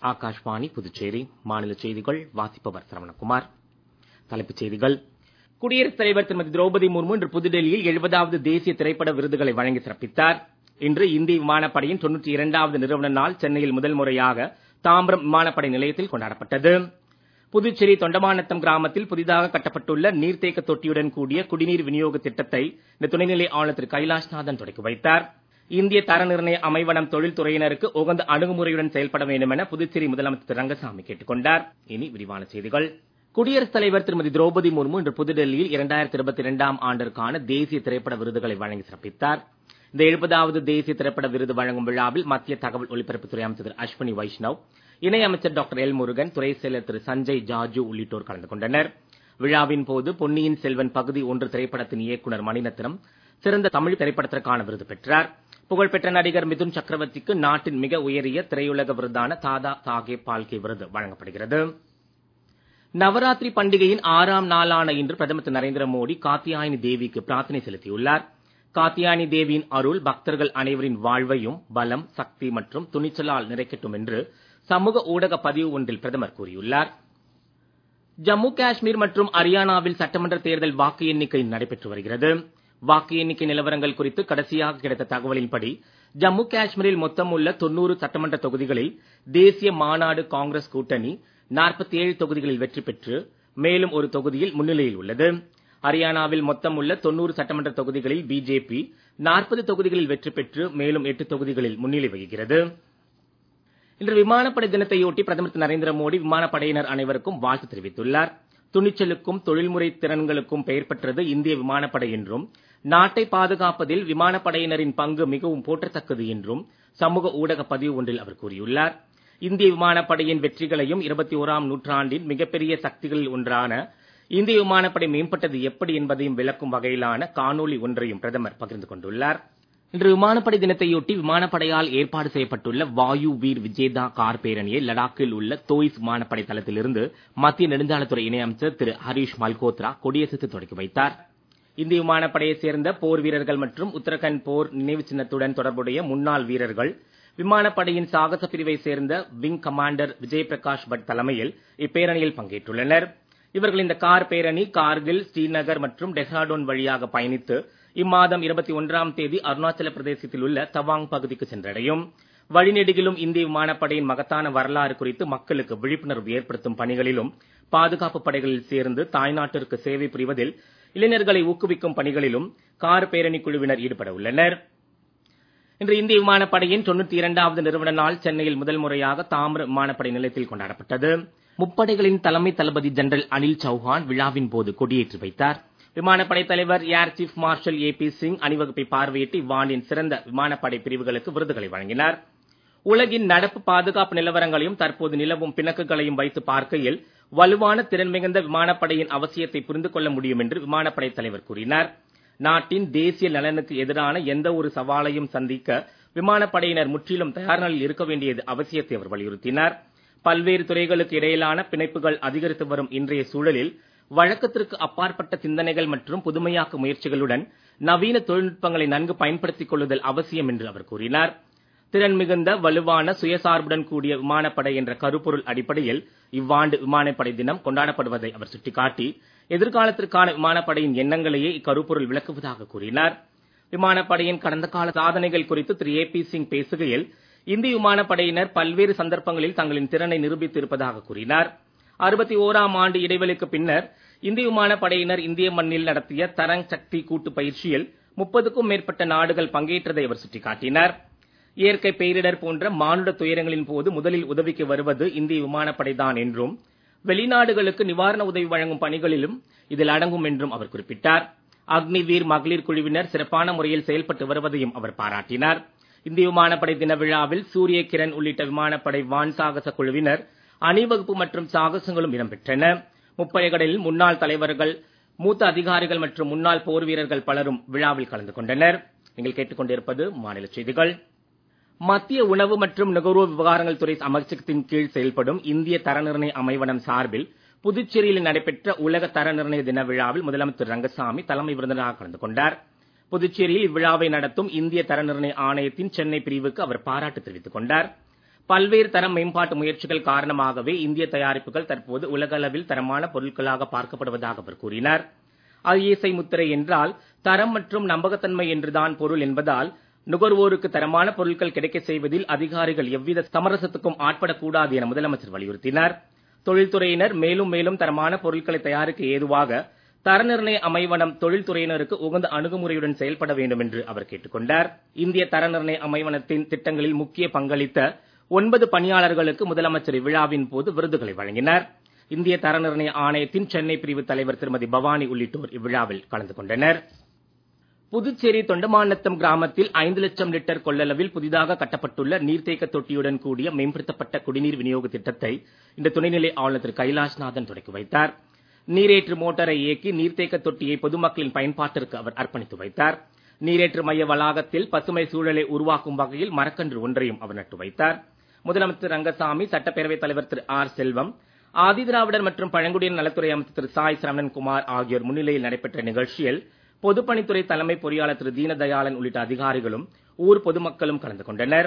ஆகாஷ்வாணி புதுச்சேரி மாநில செய்திகள் வாசிப்பவர் சரவணகுமார். தலைப்புச் செய்திகள். குடியரசுத் தலைவர் திருமதி திரௌபதி முர்மு இன்று புதுடெல்லியில் 70வது தேசிய திரைப்பட விருதுகளை வழங்கி சிறப்பித்தார். இன்று இந்திய விமானப்படையின் 92வது நிறுவன நாள் சென்னையில் முதல் முறையாக தாம்பரம் விமானப்படை நிலையத்தில் கொண்டாடப்பட்டது. புதுச்சேரி தொண்டமாநத்தம் கிராமத்தில் புதிதாக கட்டப்பட்டுள்ள நீர்த்தேக்க தொட்டியுடன் கூடிய குடிநீர் விநியோக திட்டத்தை இந்த துணைநிலை ஆளுநர் திரு கைலாஷ்நாதன் தொடக்கி வைத்தார். இந்திய தர நிர்ணய அமைவனம் தொழில்துறையினருக்கு உகந்த அணுகுமுறையுடன் செயல்பட வேண்டும் என புதுச்சேரி முதலமைச்சர் திரு ரங்கசாமி கேட்டுக் கொண்டார். இனி விரிவான செய்திகள். குடியரசுத் தலைவர் திருமதி திரௌபதி முர்மு இன்று புதுடெல்லியில் 2022ஆம் ஆண்டிற்கான தேசிய திரைப்பட விருதுகளை வழங்கி சிறப்பித்தார். இந்த 70வது தேசிய திரைப்பட விருது வழங்கும் விழாவில் மத்திய தகவல் ஒலிபரப்புத்துறை அமைச்சர் திரு அஸ்வினி வைஷ்ணவ், இணை அமைச்சர் டாக்டர் எல் முருகன், துறை செயலர் திரு சஞ்சய் ஜார்ஜு உள்ளிட்டோர் கலந்து கொண்டனர். விழாவின் போது பொன்னியின் செல்வன் பகுதி 1 திரைப்படத்தின் இயக்குனர் மணிரத்னம் சிறந்த தமிழ் திரைப்படத்திற்கான விருது பெற்றார். புகழ்பெற்ற நடிகர் மிதுன் சக்கரவர்த்திக்கு நாட்டின் மிக உயரிய திரையுலக விருதான தாதா சாஹேப் பால்கே விருது வழங்கப்படுகிறது. நவராத்திரி பண்டிகையின் 6ஆம் நாளான இன்று பிரதமர் திரு நரேந்திர மோடி காத்தியாயனி தேவிக்கு பிரார்த்தனை செலுத்தியுள்ளார். காத்தியாயனி தேவியின் அருள் பக்தர்கள் அனைவரின் வாழ்வையும் பலம், சக்தி மற்றும் துணிச்சலால் நிறைக்கட்டும் என்று சமூக ஊடக பதிவு ஒன்றில் பிரதமர் கூறியுள்ளார். ஜம்மு காஷ்மீர் மற்றும் ஹரியானாவில் சட்டமன்ற தேர்தல் வாக்கு எண்ணிக்கை நடைபெற்று வருகிறது. வாக்கு எண்ணிக்கை நிலவரங்கள் குறித்து கடைசியாக கிடைத்த தகவலின்படி ஜம்மு காஷ்மீரில் மொத்தம் உள்ள 90 சட்டமன்ற தொகுதிகளில் தேசிய மாநாடு காங்கிரஸ் கூட்டணி 47 தொகுதிகளில் வெற்றி பெற்று மேலும் ஒரு தொகுதியில் முன்னிலையில் உள்ளது. ஹரியானாவில் மொத்தம் உள்ள 90 சட்டமன்ற தொகுதிகளில் பிஜேபி 40 தொகுதிகளில் வெற்றி பெற்று மேலும் 8 தொகுதிகளில் முன்னிலை வகிக்கிறது. இன்று விமானப்படை தினத்தையொட்டி பிரதமர் திரு நரேந்திர மோடி விமானப்படையினர் அனைவருக்கும் வாழ்த்து தெரிவித்துள்ளார். துணிச்சலுக்கும் தொழில்முறை திறன்களுக்கும் பெயர் பெற்றது இந்திய விமானப்படை என்றும், நாட்டை பாதுகாப்பதில் விமானப்படையினரின் பங்கு மிகவும் போற்றத்தக்கது என்றும் சமூக ஊடக பதிவு ஒன்றில் அவர் கூறியுள்ளார். இந்திய விமானப்படையின் வெற்றிகளையும் 21ஆம் நூற்றாண்டின் மிகப்பெரிய சக்திகளில் ஒன்றான இந்திய விமானப்படை மேம்பட்டது எப்படி என்பதையும் விளக்கும் வகையிலான காணொலி ஒன்றையும் பிரதமர் பகிர்ந்து கொண்டுள்ளார். இன்று விமானப்படை தினத்தையொட்டி விமானப்படையால் ஏற்பாடு செய்யப்பட்டுள்ள வாயு வீர் விஜேதா கார் பேரணியை லடாக்கில் உள்ள தோயிஸ் விமானப்படை தளத்திலிருந்து மத்திய நெடுஞ்சாலைத்துறை இணையமைச்சர் திரு ஹரீஷ் மல்கோத்ரா கொடியசைத்து தொடக்கி வைத்தார். இந்திய விமானப்படையைச் சேர்ந்த போர் வீரர்கள் மற்றும் உத்தரகண்ட் போர் நினைவு சின்னத்துடன் தொடர்புடைய முன்னாள் வீரர்கள், விமானப்படையின் சாகச பிரிவை சேர்ந்த விங் கமாண்டர் விஜய் பிரகாஷ் பட் தலைமையில் இப்பேரணியில் பங்கேற்றுள்ளனர். இவர்கள் இந்த கார் பேரணி கார்கில், ஸ்ரீநகர் மற்றும் டெஹ்ராடூன் வழியாக பயணித்து இம்மாதம் 21ஆம் தேதி அருணாச்சல பிரதேசத்தில் உள்ள தவாங் பகுதிக்கு சென்றடையும். வழிநெடுகிலும் இந்திய விமானப்படையின் மகத்தான வரலாறு குறித்து மக்களுக்கு விழிப்புணர்வு ஏற்படுத்தும் பணிகளிலும், பாதுகாப்பு படைகளில் சேர்ந்து தாய்நாட்டிற்கு சேவை புரிவதில் இளைஞர்களை ஊக்குவிக்கும் பணிகளிலும் கார் பேரணி குழுவினர் ஈடுபட உள்ளனர். இன்று இந்திய விமானப்படையின் 92வது நிறுவன நாள் சென்னையில் முதல் முறையாக தாம்பரம் விமானப்படை நிலையத்தில் கொண்டாடப்பட்டது. முப்படைகளின் தலைமை தளபதி ஜெனரல் அனில் சௌஹான் விழாவின் போது கொடியேற்றி வைத்தார். விமானப்படை தலைவர் air chief marshal AP Singh அணிவகுப்பை பார்வையிட்டு இவ்வாண்டின் சிறந்த விமானப்படை பிரிவுகளுக்கு விருதுகளை வழங்கினார். உலகின் நடப்பு பாதுகாப்பு நிலவரங்களையும் தற்போது நிலவும் பிணக்குகளையும் வைத்து பார்க்கையில் வலுவான திறன் மிகுந்த விமானப்படையின் அவசியத்தை புரிந்து கொள்ள முடியும் என்று விமானப்படை தலைவர் கூறினார். நாட்டின் தேசிய நலனுக்கு எதிரான எந்த ஒரு சவாலையும் சந்திக்க விமானப்படையினர் முற்றிலும் தயார் நிலையில் இருக்க வேண்டியது அவசியத்தை அவர் வலியுறுத்தினார். பல்வேறு துறைகளுக்கு இடையிலான பிணைப்புகள் அதிகரித்து வரும் இன்றைய சூழலில் வழக்கத்திற்கு அப்பாற்பட்ட சிந்தனைகள் மற்றும் புதுமையாக்க முயற்சிகளுடன் நவீன தொழில்நுட்பங்களை நன்கு பயன்படுத்திக் கொள்ளுதல் அவசியம் என்று அவர் கூறினார். திறன் மிகுந்த வலுவான சுயசார்புடன் கூடிய விமானப்படை என்ற கருப்பொருள் அடிப்படையில் இவ்வாண்டு விமானப்படை தினம் கொண்டாடப்படுவதை அவர் சுட்டிக்காட்டி, எதிர்காலத்திற்கான விமானப்படையின் எண்ணங்களையே இக்கருப்பொருள் விளக்குவதாக கூறினார். விமானப்படையின் கடந்த கால சாதனைகள் குறித்து திரு AP சிங் பேசுகையில், இந்திய விமானப்படையினர் பல்வேறு சந்தர்ப்பங்களில் தங்களின் திறனை நிரூபித்து இருப்பதாக கூறினார். 61ஆம் ஆண்டு இடைவெளிக்கு பின்னர் இந்திய விமானப்படையினர் இந்திய மண்ணில் நடத்திய தரங் சக்தி கூட்டு பயிற்சியில் 30க்கும் மேற்பட்ட நாடுகள் பங்கேற்றதை அவர் சுட்டிக்காட்டினார். இயற்கை பேரிடர் போன்ற மானுட துயரங்களின் போது முதலில் உதவிக்கு வருவது இந்திய விமானப்படைதான் என்றும், வெளிநாடுகளுக்கு நிவாரண உதவி வழங்கும் பணிகளிலும் இதில் அடங்கும் என்றும் அவர் குறிப்பிட்டார். அக்னிவீர் மகளிர் குழுவினர் சிறப்பான முறையில் செயல்பட்டு வருவதையும் அவர் பாராட்டினார். இந்திய விமானப்படை தின விழாவில் சூரிய கிரண் உள்ளிட்ட விமானப்படை வான் சாகச குழுவினர் அணிவகுப்பு மற்றும் சாகசங்களும் இடம்பெற்றன. முப்படைகளில் முன்னாள் தலைவர்கள், மூத்த அதிகாரிகள் மற்றும் முன்னாள் போர் வீரர்கள் பலரும் விழாவில் கலந்து கொண்டனர். நீங்கள் கேட்டுக்கொண்டிருப்பது மாநில செய்திகள். மத்திய உணவு மற்றும் நுகர்வோர் விவகாரங்கள் துறை அமைச்சகத்தின் கீழ் செயல்படும் இந்திய தர நிர்ணய அமைவனம் சார்பில் புதுச்சேரியில் நடைபெற்ற உலக தர நிர்ணய தின விழாவில் முதலமைச்சர் ரங்கசாமி தலைமை விருந்தினராக கலந்து கொண்டார். புதுச்சேரியில் இவ்விழாவை நடத்தும் இந்திய தர நிர்ணய ஆணையத்தின் சென்னை பிரிவுக்கு அவர் பாராட்டு தெரிவித்துக் கொண்டார். பல்வேறு தர மேம்பாட்டு முயற்சிகள் காரணமாகவே இந்திய தயாரிப்புகள் தற்போது உலக அளவில் தரமான பொருட்களாக பார்க்கப்படுவதாக அவர் கூறினார். ISI முத்திரை என்றால் தரம் மற்றும் நம்பகத்தன்மை என்றுதான் பொருள் என்பதால் நுகர்வோருக்கு தரமான பொருட்கள் கிடைக்க செய்வதில் அதிகாரிகள் எவ்வித சமரசத்துக்கும் ஆட்படக்கூடாது என முதலமைச்சர் வலியுறுத்தினார். தொழில்துறையினர் மேலும் மேலும் தரமான பொருட்களை தயாரிக்க ஏதுவாக தர நிர்ணய அமைவனம் தொழில்துறையினருக்கு உகந்த அணுகுமுறையுடன் செயல்பட வேண்டும் என்று அவர் கேட்டுக் கொண்டார். இந்திய தர நிர்ணய அமைவனத்தின் திட்டங்களில் முக்கிய பங்களித்த 9 பணியாளர்களுக்கு முதலமைச்சர் இவ்விழாவின் போது விருதுகளை வழங்கினார். இந்திய தர நிர்ணய ஆணையத்தின் சென்னை பிரிவு தலைவர் திருமதி பவானி உள்ளிட்டோர் இவ்விழாவில் கலந்து கொண்டனர். புதுச்சேரி தொண்டமாநத்தம் கிராமத்தில் 5 லட்சம் லிட்டர் கொள்ளளவில் புதிதாக கட்டப்பட்டுள்ள நீர்த்தேக்க தொட்டியுடன் கூடிய மேம்படுத்தப்பட்ட குடிநீர் விநியோக திட்டத்தை இன்று துணைநிலை ஆளுநர் திரு கைலாஷ்நாதன் தொடக்கி வைத்தார். நீரேற்று மோட்டாரை இயக்கி நீர்த்தேக்க தொட்டியை பொதுமக்களின் பயன்பாட்டிற்கு அவர் அர்ப்பணித்து வைத்தார். நீரேற்று மைய வளாகத்தில் பசுமை சூழலை உருவாக்கும் வகையில் மரக்கன்று ஒன்றையும் அவர் நட்டு வைத்தார். முதலமைச்சர் ரங்கசாமி, சட்டப்பேரவைத் தலைவர் திரு R. செல்வம், ஆதிதிராவிடர் மற்றும் பழங்குடியினர் நலத்துறை அமைச்சர் திரு சாய் சரவணன்குமார் ஆகியோர் முன்னிலையில் நடைபெற்ற நிகழ்ச்சியில் பொதுப்பணித்துறை தலைமை பொறியாளர் திரு தீனதயாளன் உள்ளிட்ட அதிகாரிகளும் ஊர் பொதுமக்களும் கலந்து கொண்டனர்.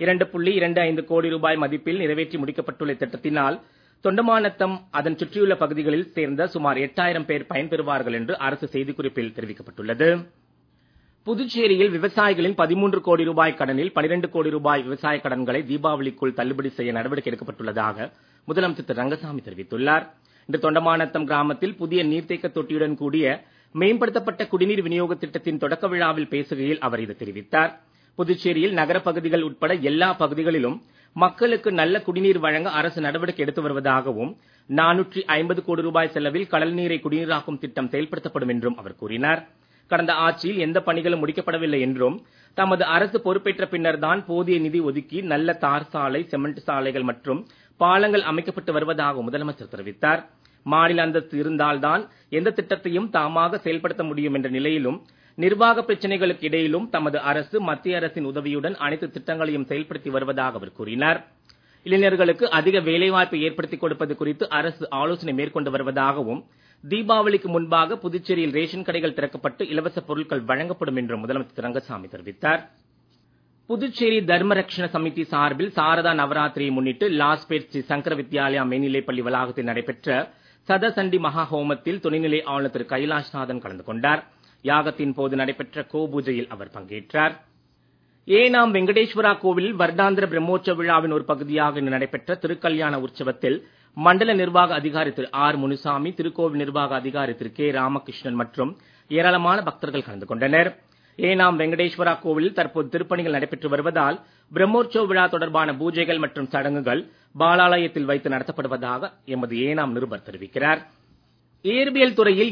2.25 கோடி ரூபாய் மதிப்பில் நிறைவேற்றி முடிக்கப்பட்டுள்ள திட்டத்தினால் தொண்டமாநத்தம் அதன் சுற்றியுள்ள பகுதிகளில் சேர்ந்த சுமார் 8000 பேர் பயன்பெறுவார்கள் என்று அரசு செய்திக்குறிப்பில் தெரிவிக்கப்பட்டுள்ளது. புதுச்சேரியில் விவசாயிகளின் 13 கோடி ரூபாய் கடனில் 12 கோடி ரூபாய் விவசாய கடன்களை தீபாவளிக்குள் தள்ளுபடி செய்ய நடவடிக்கை எடுக்கப்பட்டுள்ளதாக முதலமைச்சர் திரு ரங்கசாமி தெரிவித்துள்ளார். இன்று தொண்டமாநத்தம் கிராமத்தில் புதிய நீர்த்தேக்க தொட்டியுடன் கூடிய மேம்படுத்தப்பட்ட குடிநீர் விநியோக திட்டத்தின் தொடக்க விழாவில் பேசுகையில் அவர் இதை தெரிவித்தார். புதுச்சேரியில் நகர பகுதிகள் உட்பட எல்லா பகுதிகளிலும் மக்களுக்கு நல்ல குடிநீர் வழங்க அரசு நடவடிக்கை எடுத்து வருவதாகவும் 450 கோடி ரூபாய் செலவில் கடல் நீரை குடிநீராக்கும் திட்டம் செயல்படுத்தப்படும் என்றும் அவர் கூறினார். கடந்த ஆட்சியில் எந்த பணிகளும் முடிக்கப்படவில்லை என்றும் தமது அரசு பொறுப்பேற்ற பின்னர் தான் போதிய நிதி ஒதுக்கி நல்ல தார் சாலை, சிமெண்ட் சாலைகள் மற்றும் பாலங்கள் அமைக்கப்பட்டு வருவதாக முதலமைச்சர் தெரிவித்தார். மாநில அந்தஸ்து இருந்தால்தான் எந்த திட்டத்தையும் தாமாக செயல்படுத்த முடியும் என்ற நிலையிலும் நிர்வாக பிரச்சனைகளுக்கு இடையிலும் தமது அரசு மத்திய அரசின் உதவியுடன் அனைத்து திட்டங்களையும் செயல்படுத்தி வருவதாக அவர் கூறினார். இளைஞர்களுக்கு அதிக வேலைவாய்ப்பை ஏற்படுத்திக் கொடுப்பது குறித்து அரசு ஆலோசனை மேற்கொண்டு வருவதாகவும் தீபாவளிக்கு முன்பாக புதுச்சேரியில் ரேஷன் கடைகள் திறக்கப்பட்டு இலவச பொருட்கள் வழங்கப்படும் என்றும் முதலமைச்சர் ரங்கசாமி தெரிவித்தார். புதுச்சேரி தர்ம ரக்ஷண சமிதி சார்பில் சாரதா நவராத்திரியை முன்னிட்டு லாஸ்பேட் ஸ்ரீ சங்கர வித்யாலயா மேல்நிலைப்பள்ளி வளாகத்தில் நடைபெற்ற சதசண்டி மகா ஹோமத்தில் துணைநிலை ஆளுநர் திரு கைலாஷ்நாதன் கலந்து கொண்டார். யாகத்தின் போது நடைபெற்ற கோபூஜையில் அவர் பங்கேற்றார். ஏனாம் வெங்கடேஸ்வரா கோவிலில் வருடாந்திர பிரம்மோற்சவ விழாவின் ஒரு பகுதியாக இன்று நடைபெற்ற திருக்கல்யாண உற்சவத்தில் மண்டல நிர்வாக அதிகாரி திரு R. முனுசாமி, திருக்கோவில் நிர்வாக அதிகாரி திரு K. ராமகிருஷ்ணன் மற்றும் ஏராளமான பக்தர்கள் கலந்து கொண்டனர். ஏனாம் வெங்கடேஸ்வரா கோவிலில் தற்போது திருப்பணிகள் நடைபெற்று வருவதால் பிரம்மோற்சவ விழா தொடர்பான பூஜைகள் மற்றும் சடங்குகள் பாலாலயத்தில் வைத்து நடத்தப்படுவதாக எமது ஏனாம் நிருபர் தெரிவிக்கிறார். இயற்பியல் துறையில்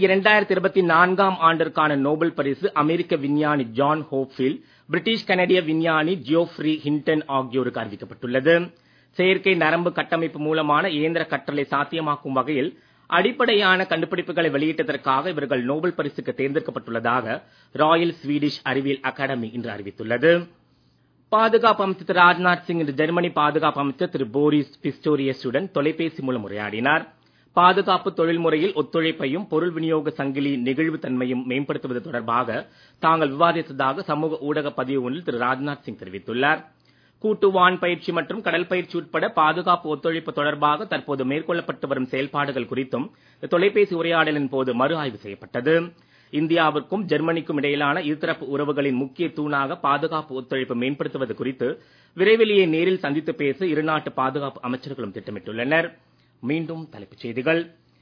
2024ஆம் ஆண்டிற்கான நோபல் பரிசு அமெரிக்க விஞ்ஞானி ஜான் ஹோப்ஃபீல்ட், பிரிட்டிஷ் கனடிய விஞ்ஞானி ஜியோஃப்ரி ஹிண்டன் ஆகியோருக்கு அறிவிக்கப்பட்டுள்ளது. செயற்கை நரம்பு கட்டமைப்பு மூலமான இயந்திர கற்றலை சாத்தியமாக்கும் வகையில் அடிப்படையான கண்டுபிடிப்புகளை வெளியிட்டதற்காக இவர்கள் நோபல் பரிசுக்கு தேர்ந்தெடுக்கப்பட்டுள்ளதாக ராயல் ஸ்வீடிஷ் அறிவியல் அகாடமி இன்று அறிவித்துள்ளது. பாதுகாப்பு அமைச்சர் திரு ராஜ்நாத் சிங் இன்று ஜெர்மனி பாதுகாப்பு அமைச்சர் திரு போரிஸ் பிஸ்டோரியஸுடன் தொலைபேசி மூலம் உரையாடினார். பாதுகாப்பு தொழில்முறையில் ஒத்துழைப்பையும் பொருள் விநியோக சங்கிலி நெகிழ்வு தன்மையும் மேம்படுத்துவது தொடர்பாக தாங்கள் விவாதித்ததாக சமூக ஊடக பதிவு ஒன்றில் திரு ராஜ்நாத் சிங் தெரிவித்துள்ளார். கூட்டு வான் பயிற்சி மற்றும் கடல் பயிற்சி உட்பட பாதுகாப்பு ஒத்துழைப்பு தொடர்பாக தற்போது மேற்கொள்ளப்பட்டு வரும் செயல்பாடுகள் குறித்தும் தொலைபேசி உரையாடலின் போது மறு ஆய்வு செய்யப்பட்டது. இந்தியாவிற்கும் ஜெர்மனிக்கும் இடையிலான இருதரப்பு உறவுகளின் முக்கிய தூணாக பாதுகாப்பு ஒத்துழைப்பு மேம்படுத்துவது குறித்து விரைவிலேயே நேரில் சந்தித்து பேச இருநாட்டு பாதுகாப்பு அமைச்சர்களும் திட்டமிட்டுள்ளனர். மீண்டும் தலைப்புச் செய்திகள்.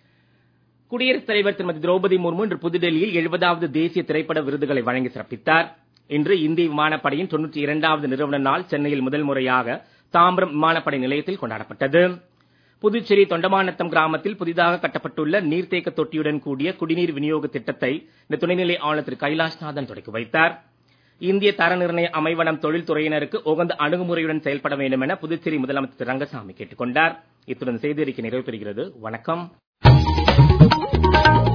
குடியரசுத் தலைவர் திருமதி திரௌபதி முர்மு இன்று புதுடெல்லியில் 70வது தேசிய திரைப்பட விருதுகளை வழங்கி சிறப்பித்தார். இன்று இந்திய விமானப்படையின் 92வது நிறுவன நாள் சென்னையில் முதல் முறையாக தாம்பரம் விமானப்படை நிலையத்தில் கொண்டாடப்பட்டது. புதுச்சேரி தொண்டமாநத்தம் கிராமத்தில் புதிதாக கட்டப்பட்டுள்ள நீர்த்தேக்க தொட்டியுடன் கூடிய குடிநீர் விநியோக திட்டத்தை இந்த துணைநிலை ஆளுநர் திரு கைலாஷ்நாதன் தொடக்கி வைத்தார். இந்திய தர நிர்ணய அமைவனம் தொழில்துறையினருக்கு உகந்த அணுகுமுறையுடன் செயல்பட வேண்டும் என புதுச்சேரி முதலமைச்சர் திரு ரங்கசாமி கேட்டுக் கொண்டார். இத்துடன் செய்தி அறிக்கை நிறைவு பெறுகிறது. வணக்கம்.